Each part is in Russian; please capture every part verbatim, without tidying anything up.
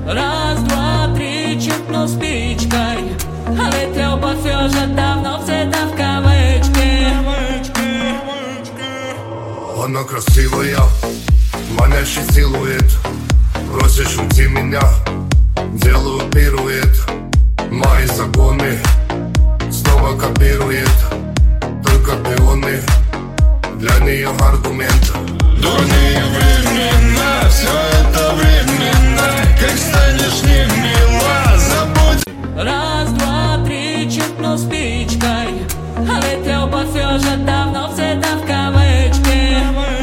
Раз, два, три, чиркну спичкой, але треба все же давно все да в кавычки. Она красивая, манящий силуэт. Просишь уйти меня, делаю пируэт. Мои законы снова копирует, только пионы для нее аргумент. Дурные времена, все это временно. Как станешь не мила, забудь. Раз, два, три, чиркну спичкой, але треба все же давно все да в кавычки.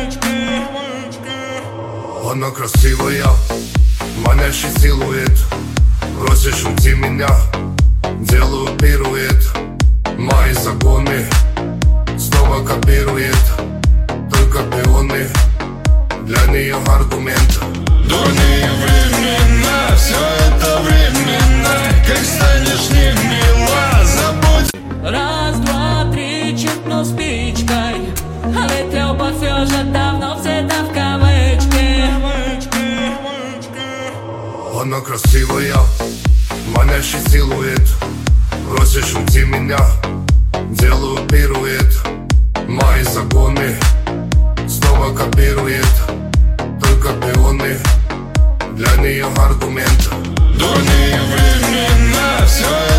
Она красивая, манящий силуэт. Просишь уйти меня, делаю пируэт. Мои законы снова копирует, только пионы для нее аргумент. Дурные времена, все это временно. Как станешь не мила, забудь. Раз, два, три, чиркну спичкой, але треба все же давно все да в кавычки. Она красивая, манящий силуэт. Просишь уйти меня, делаю пируэт. Мои законы снова копирует, только пионы для нее аргумент. Дурные времена, все